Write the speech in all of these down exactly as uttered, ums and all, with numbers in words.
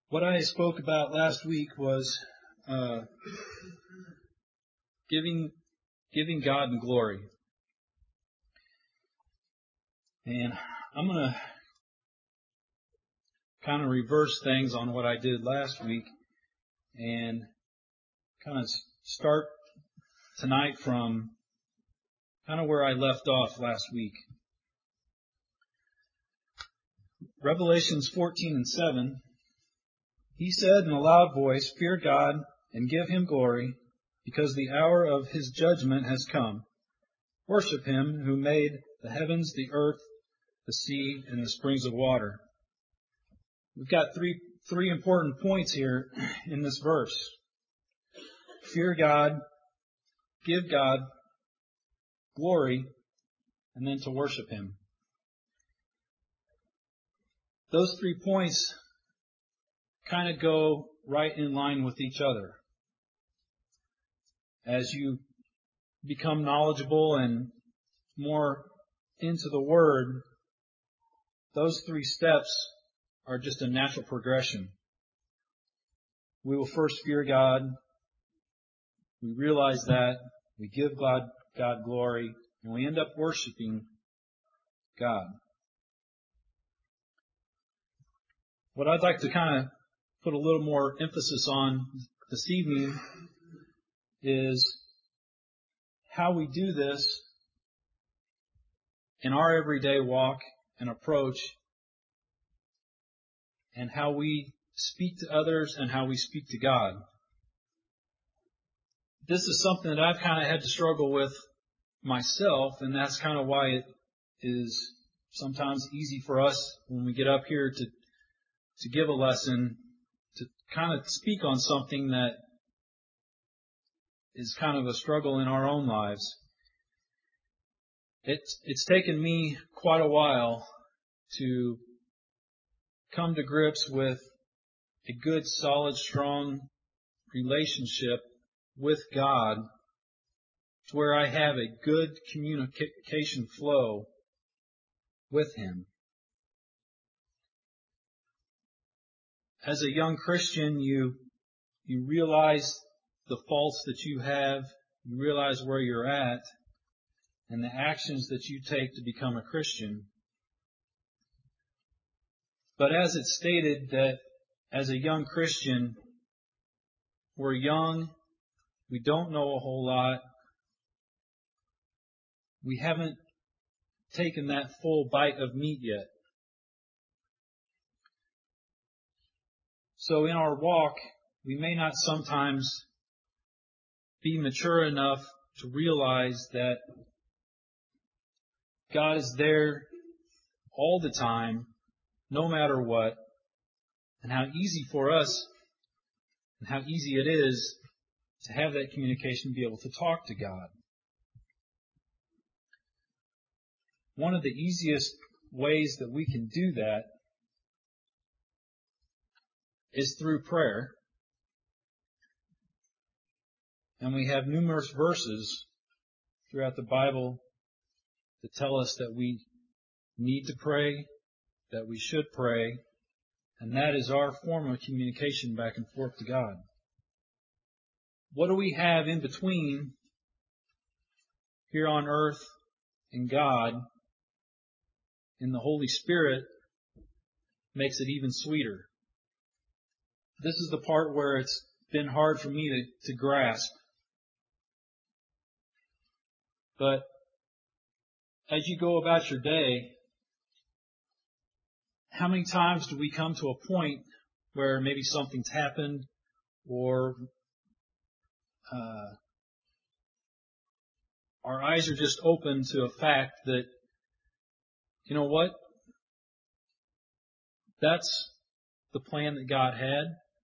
What I spoke about last week was uh, giving giving God glory. And I'm going to kind of reverse things on what I did last week and kind of start tonight from kind of where I left off last week. Revelations fourteen and seven, he said in a loud voice, "Fear God and give Him glory, because the hour of His judgment has come. Worship Him who made the heavens, the earth, the sea, and the springs of water." We've got three three important points here in this verse. Fear God, give God glory, and then to worship Him. Those three points kind of go right in line with each other. As you become knowledgeable and more into the Word, those three steps are just a natural progression. We will first fear God. We realize that. We give God, God glory. And we end up worshiping God. What I'd like to kind of put a little more emphasis on this evening is how we do this in our everyday walk and approach, and how we speak to others and how we speak to God. This is something that I've kind of had to struggle with myself, and that's kind of why it is sometimes easy for us when we get up here to to give a lesson, to kind of speak on something that is kind of a struggle in our own lives. It's, it's taken me quite a while to come to grips with a good, solid, strong relationship with God, to where I have a good communication flow with Him. As a young Christian, you you realize the faults that you have, you realize where you're at, and the actions that you take to become a Christian. But as it's stated that as a young Christian, we're young, we don't know a whole lot, we haven't taken that full bite of meat yet. So in our walk, we may not sometimes be mature enough to realize that God is there all the time, no matter what, and how easy for us and how easy it is to have that communication, be able to talk to God. One of the easiest ways that we can do that is through prayer. And we have numerous verses throughout the Bible that tell us that we need to pray, that we should pray, and that is our form of communication back and forth to God. What do we have in between here on earth and God in the Holy Spirit makes it even sweeter. This is the part where it's been hard for me to, to grasp. But as you go about your day, how many times do we come to a point where maybe something's happened, or uh, our eyes are just open to a fact that, you know what, that's the plan that God had?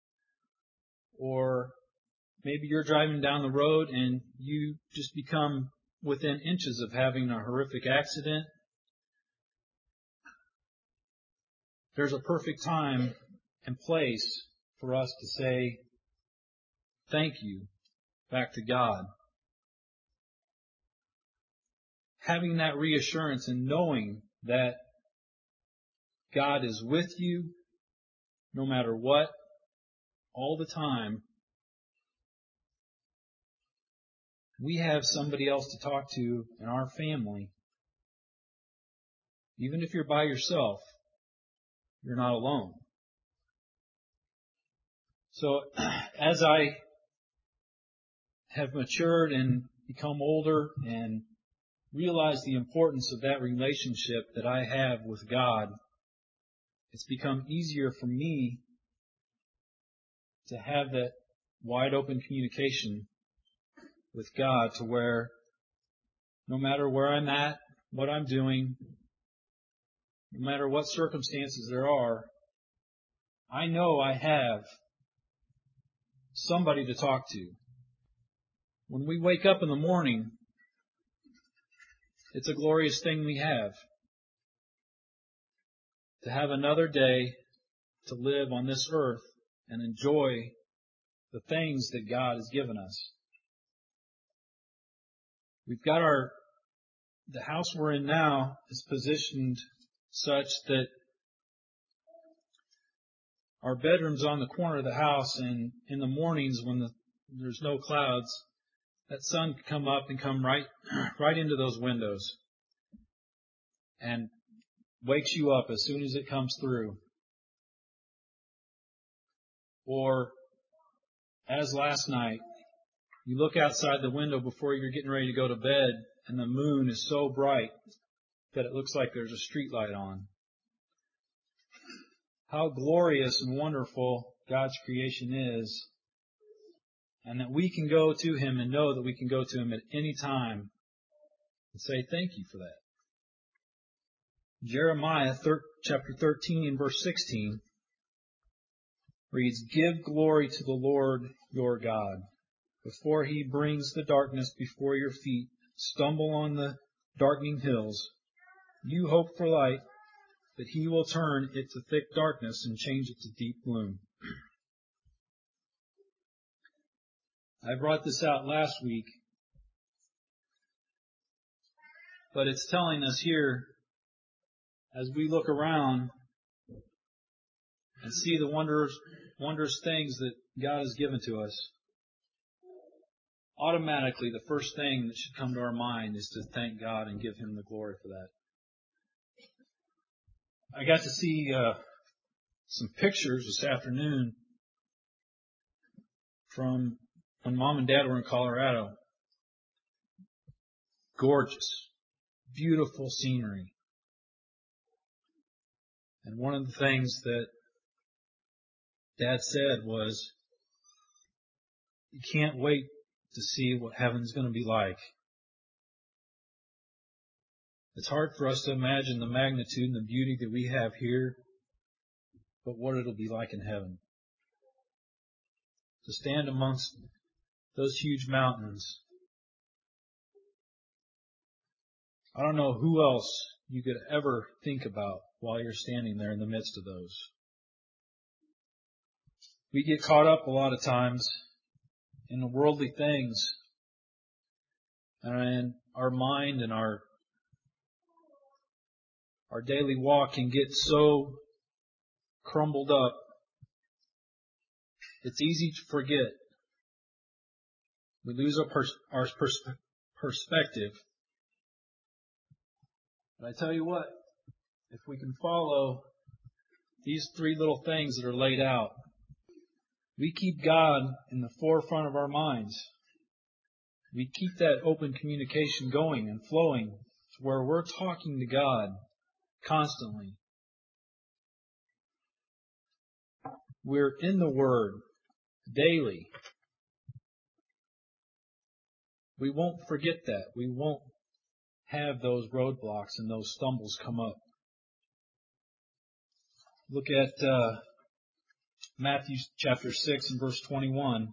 Or maybe you're driving down the road and you just become within inches of having a horrific accident. There's a perfect time and place for us to say thank you back to God. Having that reassurance and knowing that God is with you no matter what, all the time, we have somebody else to talk to in our family. Even if you're by yourself, you're not alone. So as I have matured and become older and realized the importance of that relationship that I have with God, it's become easier for me to have that wide open communication with God, to where no matter where I'm at, what I'm doing, no matter what circumstances there are, I know I have somebody to talk to. When we wake up in the morning, it's a glorious thing we have. To have another day to live on this earth and enjoy the things that God has given us. We've got our, the house we're in now is positioned such that our bedroom's on the corner of the house, and in the mornings when the, there's no clouds, that sun can come up and come right, right into those windows and wakes you up as soon as it comes through. Or, as last night, you look outside the window before you're getting ready to go to bed, and the moon is so bright that it looks like there's a street light on. How glorious and wonderful God's creation is, and that we can go to Him and know that we can go to Him at any time and say thank you for that. Jeremiah chapter thirteen, verse sixteen reads, "Give glory to the Lord your God, before He brings the darkness before your feet, stumble on the darkening hills. You hope for light, but He will turn it to thick darkness and change it to deep gloom." I brought this out last week, but it's telling us here, as we look around and see the wondrous, wondrous things that God has given to us, automatically the first thing that should come to our mind is to thank God and give Him the glory for that. I got to see uh, some pictures this afternoon from when Mom and Dad were in Colorado. Gorgeous, beautiful scenery. And one of the things that Dad said was, you can't wait to see what heaven's going to be like. It's hard for us to imagine the magnitude and the beauty that we have here, but what it'll be like in heaven. To stand amongst those huge mountains. I don't know who else you could ever think about while you're standing there in the midst of those. We get caught up a lot of times in the worldly things, and our mind and our our daily walk can get so crumbled up. It's easy to forget. We lose our, pers- our pers- perspective. But I tell you what, if we can follow these three little things that are laid out, we keep God in the forefront of our minds. We keep that open communication going and flowing to where we're talking to God constantly. We're in the Word daily. We won't forget that. We won't have those roadblocks and those stumbles come up. Look at uh, Matthew chapter six and verse twenty-one.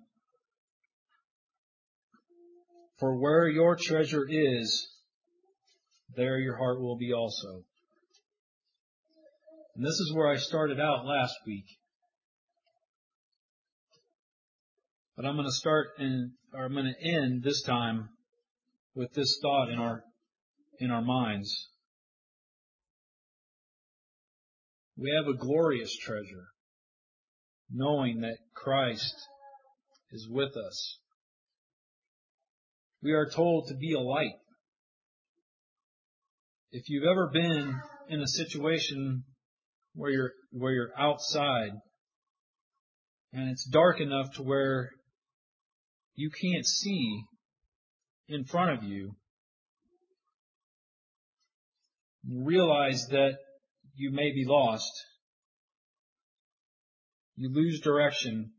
"For where your treasure is, there your heart will be also." And this is where I started out last week. But I'm going to start and or I'm going to end this time with this thought in our in our minds. We have a glorious treasure. knowing that Christ is with us. We are told to be a light. If you've ever been in a situation where you're where you're outside and it's dark enough to where you can't see in front of you, you realize that you may be lost. You lose direction.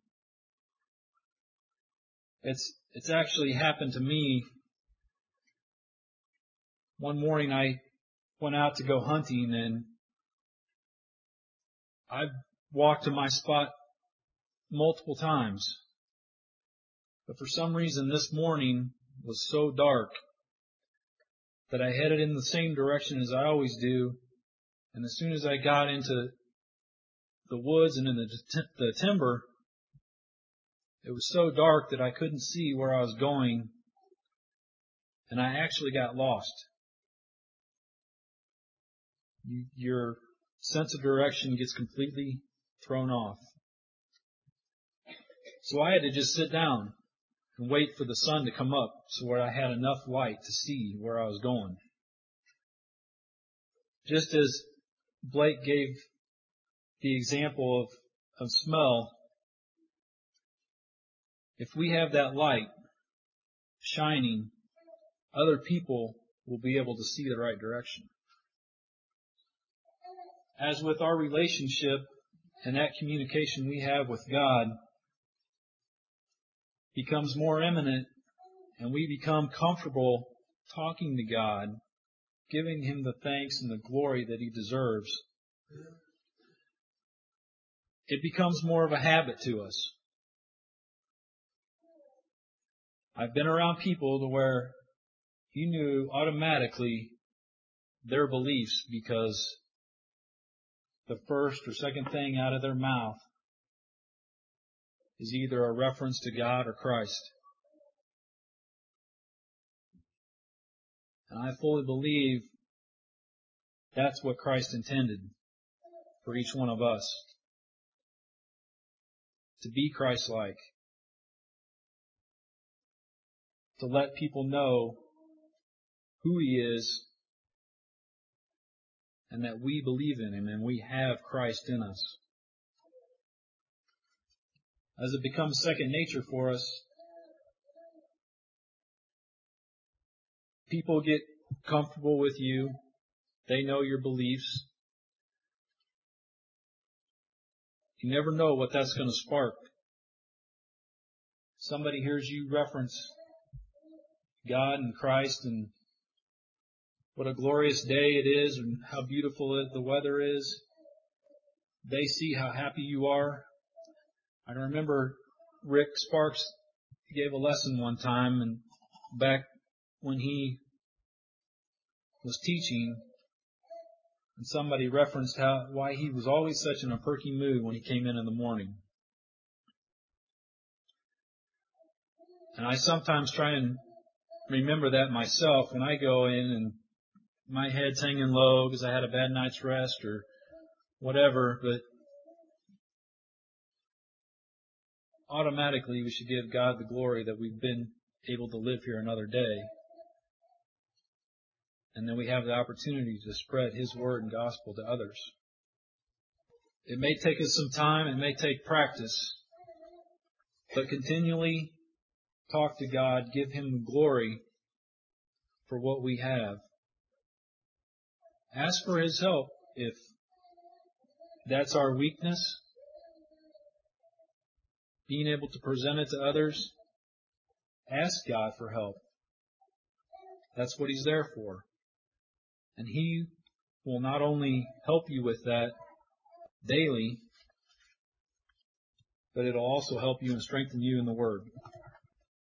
It's it's actually happened to me. One morning I went out to go hunting, and I walked to my spot multiple times. But for some reason this morning was so dark that I headed in the same direction as I always do. And as soon as I got into the woods and in the, the timber, it was so dark that I couldn't see where I was going, and I actually got lost. You, your sense of direction gets completely thrown off. So I had to just sit down and wait for the sun to come up so where I had enough light to see where I was going. Just as Blake gave the example of, of smell, if we have that light shining, other people will be able to see the right direction. As with our relationship and that communication we have with God becomes more eminent and we become comfortable talking to God, giving Him the thanks and the glory that He deserves, it becomes more of a habit to us. I've been around people to where you knew automatically their beliefs because the first or second thing out of their mouth is either a reference to God or Christ. And I fully believe that's what Christ intended for each one of us. To be Christ-like. To let people know who He is and that we believe in Him and we have Christ in us. As it becomes second nature for us, people get comfortable with you. They know your beliefs. You never know what that's going to spark. Somebody hears you reference God and Christ and what a glorious day it is and how beautiful the weather is. They see how happy you are. I remember Rick Sparks gave a lesson one time, and back when he was teaching, and somebody referenced how why he was always such in a perky mood when he came in in the morning. And I sometimes try and remember that myself when I go in and my head's hanging low because I had a bad night's rest or whatever, but automatically we should give God the glory that we've been able to live here another day. And then we have the opportunity to spread His word and gospel to others. It may take us some time, it may take practice, but continually talk to God, give Him glory for what we have. Ask for His help if that's our weakness. Being able to present it to others, ask God for help. That's what He's there for. And He will not only help you with that daily, but it'll also help you and strengthen you in the Word.